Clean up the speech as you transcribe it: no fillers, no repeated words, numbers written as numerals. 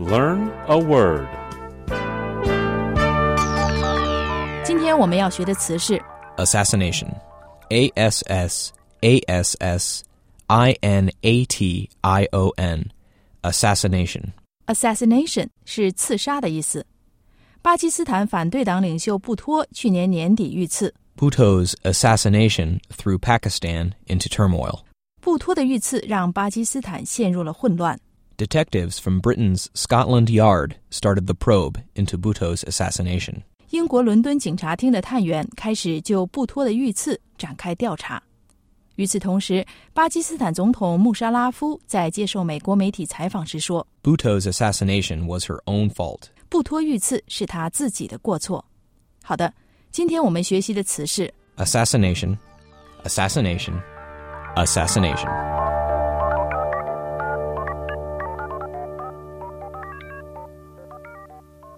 Learn a word. 今天我们要学的词是 Assassination. A-S-S-A-S-S-I-N-A-T-I-O-N. Assassination. Assassination 是刺杀的意思。巴基斯坦反对党领袖布托去年年底遇刺。 Bhutto's assassination threw Pakistan into turmoil. 布托的遇刺让巴基斯坦陷入了混乱。 Detectives from Britain's Scotland Yard started the probe into Bhutto's assassination. 英国伦敦警察厅的探员开始就布托的遇刺展开调查。与此同时，巴基斯坦总统穆沙拉夫在接受美国媒体采访时说 Bhutto's assassination was her own fault. 布托遇刺是他自己的过错。好的，今天我们学习的词是 Assassination, assassination, assassination.